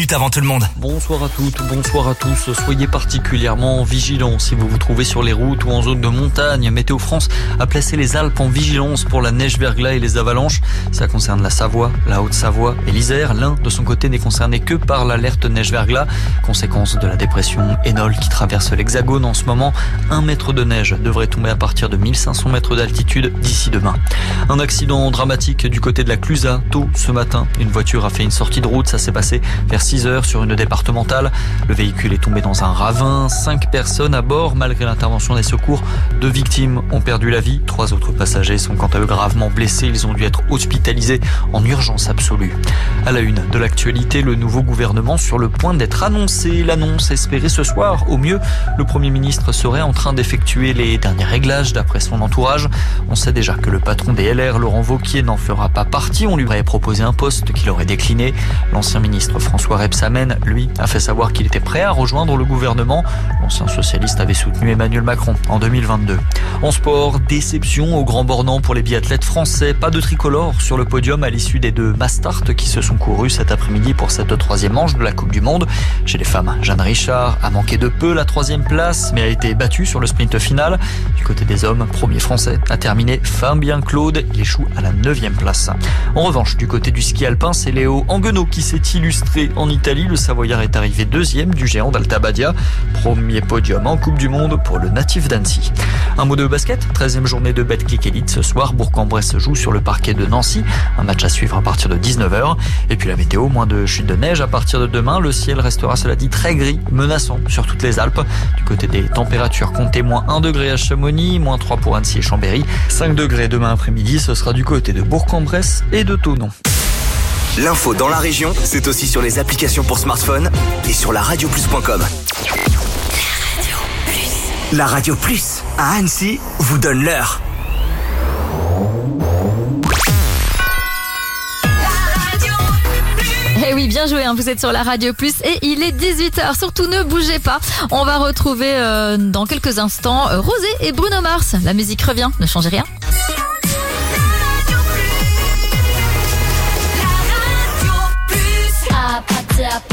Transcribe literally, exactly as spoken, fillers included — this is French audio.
minutes avant tout le monde. Bonsoir à toutes, bonsoir à tous. Soyez particulièrement vigilants si vous vous trouvez sur les routes ou en zone de montagne. Météo France a placé les Alpes en vigilance pour la neige, verglas et les avalanches. Ça concerne la Savoie, la Haute-Savoie et l'Isère. L'Ain, de son côté, n'est concerné que par l'alerte neige-verglas. Conséquence de la dépression Énole qui traverse l'Hexagone en ce moment. Un mètre de neige devrait tomber à partir de mille cinq cents mètres d'altitude d'ici demain. Un accident dramatique du côté de la Clusaz. Tôt ce matin, une voiture a fait une sortie de route. Ça s'est passé vers six heures sur une départementale. Le véhicule est tombé dans un ravin. Cinq personnes à bord. Malgré l'intervention des secours, deux victimes ont perdu la vie. Trois autres passagers sont quant à eux gravement blessés. Ils ont dû être hospitalisés en urgence absolue. À la une de l'actualité, le nouveau gouvernement sur le point d'être annoncé. L'annonce espérée ce soir. Au mieux, le Premier ministre serait en train d'effectuer les derniers réglages d'après son entourage. On sait déjà que le patron des L R, Laurent Wauquiez, n'en fera pas partie. On lui aurait proposé un poste qu'il aurait décliné. L'ancien ministre François Rebsamen, lui, a fait savoir qu'il était prêt à rejoindre le gouvernement. L'ancien socialiste avait soutenu Emmanuel Macron en deux mille vingt-deux. En sport, déception au Grand Bornand pour les biathlètes français. Pas de tricolore sur le podium à l'issue des deux Mastart qui se sont courus cet après-midi pour cette troisième manche de la Coupe du Monde. Chez les femmes, Jeanne Richard a manqué de peu la troisième place, mais a été battue sur le sprint final. Du côté des hommes, premier français a terminé Fabien Claude. Il échoue à la neuvième place. En revanche, du côté du ski alpin, c'est Léo Anguenot qui s'est illustré en Italie. Le Savoyard est arrivé deuxième du géant d'Alta Badia. Premier podium en Coupe du Monde pour le natif d'Annecy. Un mot de basket, treizième journée de Betclic Elite ce soir. Bourg-en-Bresse joue sur le parquet de Nancy. Un match à suivre à partir de dix-neuf heures. Et puis la météo, moins de chute de neige à partir de demain. Le ciel restera, cela dit, très gris, menaçant sur toutes les Alpes. Du côté des températures, comptez moins un degré à Chamonix, moins trois pour Annecy et Chambéry. cinq degrés demain après-midi, ce sera du côté de Bourg-en-Bresse et de Thonon. L'info dans la région, c'est aussi sur les applications pour smartphone et sur la radio plus point com. La Radio Plus, à Annecy, vous donne l'heure. Eh oui, bien joué, hein, vous êtes sur la Radio Plus et il est dix-huit heures. Surtout ne bougez pas. On va retrouver euh, dans quelques instants euh, Rosé et Bruno Mars. La musique revient, ne changez rien. Up, up, up.